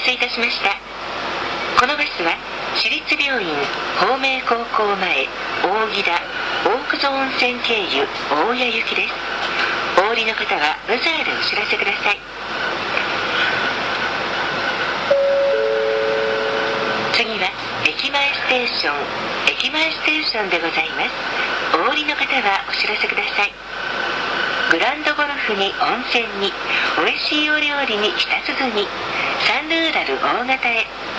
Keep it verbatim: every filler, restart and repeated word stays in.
せいたしました。このバスは私立病院方明高校前大木田大久保温泉経由大谷行きです。お降りの方はブザーでお知らせください。次は駅前ステーション駅前ステーションでございます。お降りの方はお知らせください。グランドゴルフに温泉においしいお料理に舌鼓サンルーラル大型へ。